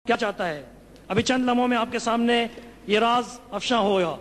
کیا چاہتا ہے. ابھی چند لمحوں میں آپ کے سامنے یہ راز افشاں ہوگا.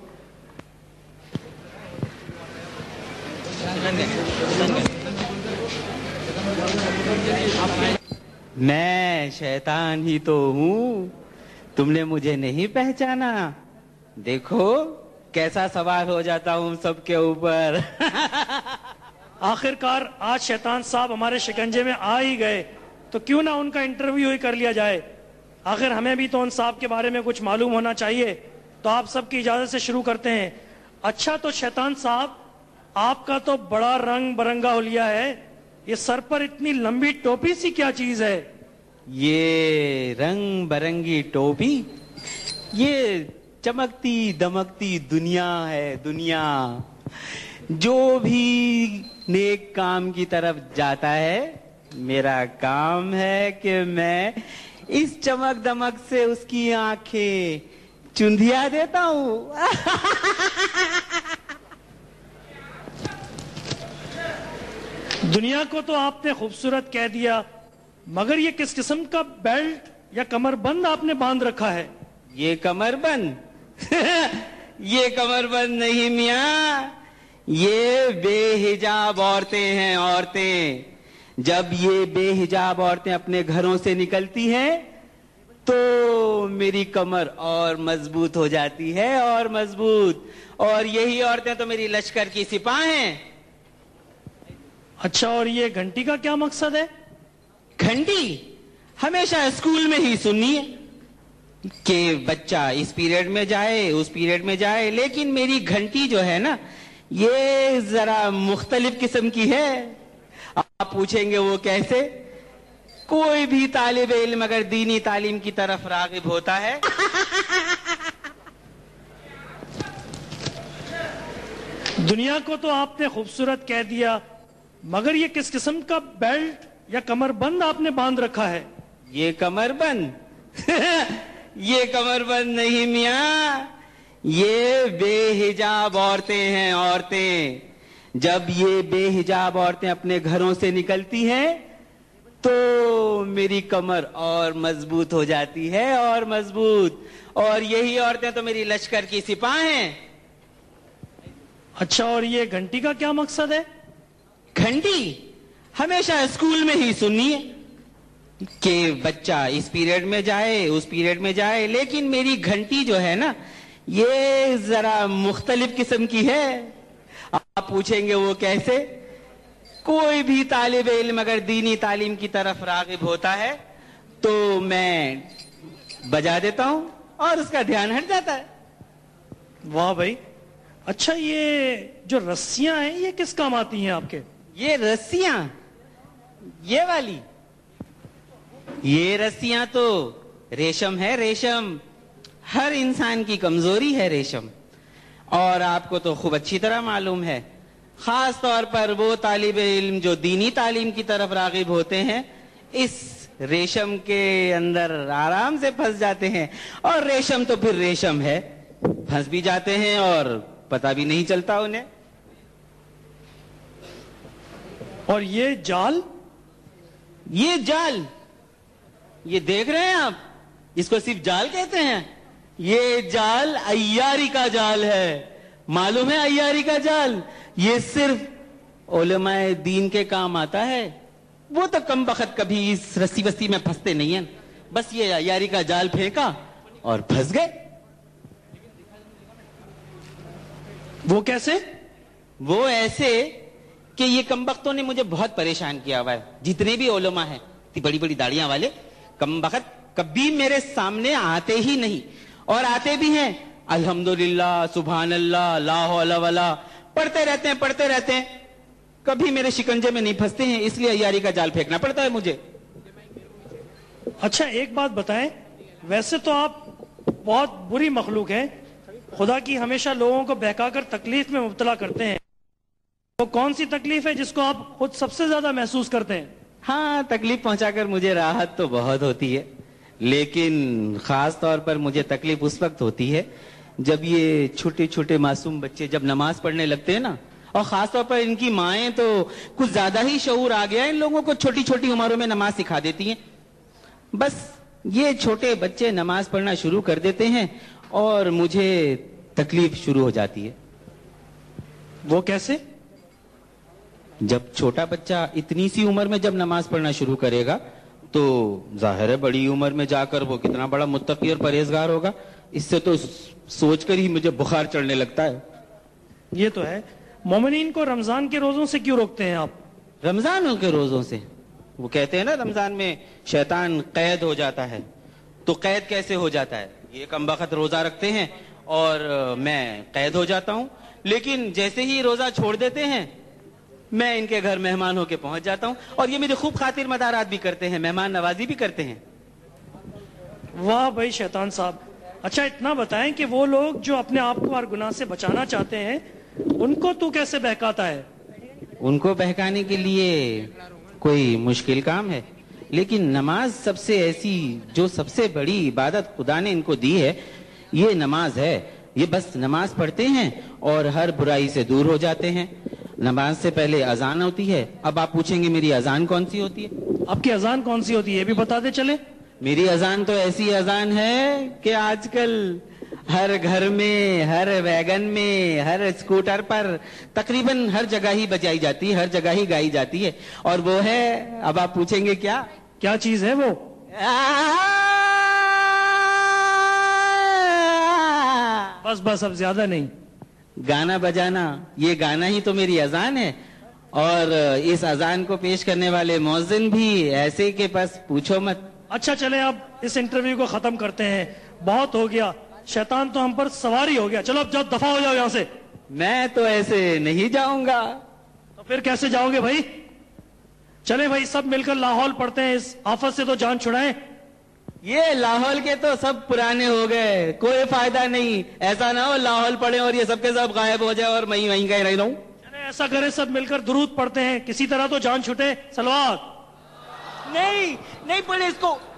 میں شیطان ہی تو ہوں، تم نے مجھے نہیں پہچانا. دیکھو کیسا سوار ہو جاتا ہوں سب کے اوپر. آخر کار آج شیطان صاحب ہمارے شکنجے میں آ ہی گئے تو کیوں نہ ان کا انٹرویو ہی کر لیا جائے. آخر ہمیں بھی تو ان صاحب کے بارے میں کچھ معلوم ہونا چاہیے. تو آپ سب کی اجازت سے شروع کرتے ہیں. اچھا تو شیطان صاحب، آپ کا تو بڑا رنگ برنگا حلیہ ہے. یہ سر پر اتنی لمبی ٹوپی سی کیا چیز ہے؟ یہ رنگ برنگی ٹوپی یہ چمکتی دمکتی دنیا ہے. دنیا جو بھی نیک کام کی طرف جاتا ہے، میرا کام ہے کہ میں اس چمک دمک سے اس کی آنکھیں چندھیا دیتا ہوں. دنیا کو تو آپ نے خوبصورت کہہ دیا، مگر یہ کس قسم کا بیلٹ یا کمر بند آپ نے باندھ رکھا ہے؟ یہ کمر بند یہ کمر بند نہیں میاں، یہ بے حجاب عورتیں ہیں. عورتیں جب یہ بے حجاب عورتیں اپنے گھروں سے نکلتی ہیں تو میری کمر اور مضبوط ہو جاتی ہے، اور مضبوط. اور یہی عورتیں تو میری لشکر کی سپاہ ہیں. اچھا، اور یہ گھنٹی کا کیا مقصد ہے؟ گھنٹی ہمیشہ اسکول میں ہی سنی ہے کہ بچہ اس پیریڈ میں جائے اس پیریڈ میں جائے، لیکن میری گھنٹی جو ہے نا یہ ذرا مختلف قسم کی ہے. آپ پوچھیں گے وہ کیسے؟ کوئی بھی طالب علم اگر دینی تعلیم کی طرف راغب ہوتا ہے دنیا کو تو آپ نے خوبصورت کہہ دیا، مگر یہ کس قسم کا بیلٹ یا کمر بند آپ نے باندھ رکھا ہے؟ یہ کمر بند یہ کمر بند نہیں میاں، یہ بے حجاب عورتیں ہیں. عورتیں جب یہ بے حجاب عورتیں اپنے گھروں سے نکلتی ہیں تو میری کمر اور مضبوط ہو جاتی ہے، اور مضبوط. اور یہی عورتیں تو میری لشکر کی سپاہ ہیں. اچھا، اور یہ گھنٹی کا کیا مقصد ہے؟ گھنٹی ہمیشہ اسکول میں ہی سنی ہے کہ بچہ اس پیریڈ میں جائے اس پیریڈ میں جائے، لیکن میری گھنٹی جو ہے نا یہ ذرا مختلف قسم کی ہے. آپ پوچھیں گے وہ کیسے؟ کوئی بھی طالب علم اگر دینی تعلیم کی طرف راغب ہوتا ہے تو میں بجا دیتا ہوں اور اس کا دھیان ہٹ جاتا ہے. واہ بھائی. اچھا، یہ جو رسیاں ہیں یہ کس کام آتی ہیں آپ کے؟ یہ رسیاں یہ والی یہ رسیاں تو ریشم ہے. ریشم ہر انسان کی کمزوری ہے ریشم، اور آپ کو تو خوب اچھی طرح معلوم ہے. خاص طور پر وہ طالب علم جو دینی تعلیم کی طرف راغب ہوتے ہیں اس ریشم کے اندر آرام سے پھنس جاتے ہیں. اور ریشم تو پھر ریشم ہے، پھنس بھی جاتے ہیں اور پتہ بھی نہیں چلتا انہیں. اور یہ جال یہ دیکھ رہے ہیں آپ، اس کو صرف جال کہتے ہیں. یہ جال عیاری کا جال ہے. معلوم ہے عیاری کا جال؟ یہ صرف علماء دین کے کام آتا ہے. وہ تو کم بخت کبھی اس رسی بستی میں پھنستے نہیں ہیں. بس یہ عیاری کا جال پھینکا اور پھنس گئے. وہ کیسے؟ وہ ایسے کہ یہ کم بختوں نے مجھے بہت پریشان کیا ہوا ہے. جتنے بھی علماء ہیں بڑی بڑی داڑیاں والے، کم بخت کبھی میرے سامنے آتے ہی نہیں. اور آتے بھی ہیں الحمدللہ سبحان اللہ لا حول ولا پڑھتے رہتے ہیں، کبھی میرے شکنجے میں نہیں پھنستے ہیں. اس لیے عیاری کا جال پھینکنا پڑتا ہے مجھے. اچھا، ایک بات بتائیں، ویسے تو آپ بہت بری مخلوق ہیں، خدا کی ہمیشہ لوگوں کو بہکا کر تکلیف میں مبتلا کرتے ہیں. وہ کون سی تکلیف ہے جس کو آپ خود سب سے زیادہ محسوس کرتے ہیں؟ ہاں، تکلیف پہنچا کر مجھے راحت تو بہت ہوتی ہے، لیکن خاص طور پر مجھے تکلیف اس وقت ہوتی ہے جب یہ چھوٹے چھوٹے معصوم بچے جب نماز پڑھنے لگتے ہیں نا، اور خاص طور پر ان کی مائیں تو کچھ زیادہ ہی شعور آ گیا، ان لوگوں کو چھوٹی چھوٹی عمروں میں نماز سکھا دیتی ہیں. بس یہ چھوٹے بچے نماز پڑھنا شروع کر دیتے ہیں اور مجھے تکلیف شروع ہو جاتی ہے. وہ کیسے؟ جب چھوٹا بچہ اتنی سی عمر میں جب نماز پڑھنا شروع کرے گا تو ظاہر ہے بڑی عمر میں جا کر وہ کتنا بڑا متقی اور پرہیزگار ہوگا. اس سے تو سوچ کر ہی مجھے بخار چڑھنے لگتا ہے. یہ تو ہے. مومنین کو رمضان کے روزوں سے کیوں روکتے ہیں آپ؟ رمضان کے روزوں سے وہ کہتے ہیں نا رمضان میں شیطان قید ہو جاتا ہے. تو قید کیسے ہو جاتا ہے؟ یہ کم وقت روزہ رکھتے ہیں اور میں قید ہو جاتا ہوں, لیکن جیسے ہی روزہ چھوڑ دیتے ہیں میں ان کے گھر مہمان ہو کے پہنچ جاتا ہوں اور یہ میری خوب خاطر مدارات بھی کرتے ہیں, مہمان نوازی بھی کرتے ہیں. واہ بھائی شیطان صاحب. اچھا اتنا بتائیں کہ وہ لوگ جو اپنے آپ کو ہر گناہ سے بچانا چاہتے ہیں ان کو تو کیسے بہکاتا ہے؟ ان کو بہکانے کے لیے کوئی مشکل کام ہے, لیکن نماز سب سے ایسی جو سب سے بڑی عبادت خدا نے ان کو دی ہے یہ نماز ہے. یہ بس نماز پڑھتے ہیں اور ہر برائی سے دور ہو جاتے ہیں. نماز سے پہلے اذان ہوتی ہے. اب آپ پوچھیں گے میری اذان کون سی ہوتی ہے؟ آپ کی اذان کون سی ہوتی ہے یہ بھی بتا دے چلے. میری اذان تو ایسی اذان ہے کہ آج کل ہر گھر میں, ہر ویگن میں, ہر اسکوٹر پر تقریباً ہر جگہ ہی بجائی جاتی ہے, ہر جگہ ہی گائی جاتی ہے. اور وہ ہے, اب آپ پوچھیں گے کیا کیا چیز ہے وہ؟ بس بس اب زیادہ نہیں. گانا بجانا, یہ گانا ہی تو میری اذان ہے. اور اس اذان کو پیش کرنے والے مؤذن بھی ایسے کہ بس پوچھو مت. اچھا چلیں اب اس انٹرویو کو ختم کرتے ہیں, بہت ہو گیا. شیطان تو ہم پر سواری ہو گیا. چلو اب جاؤ, دفع ہو جاؤ یہاں سے. میں تو ایسے نہیں جاؤں گا. تو پھر کیسے جاؤ گے بھائی؟ چلیں بھائی سب مل کر لاہور پڑھتے ہیں, اس آفت سے تو جان چھڑائیں. یہ لاہور کے تو سب پرانے ہو گئے, کوئی فائدہ نہیں. ایسا نہ ہو لاہور پڑھے اور یہ سب کے سب غائب ہو جائے اور میں وہیں کہیں رہ جاؤں. چلیں ایسا کریں سب مل کر درود پڑھتے ہیں, کسی طرح تو جان چھٹے. صلوات. نہیں پڑھے اس کو.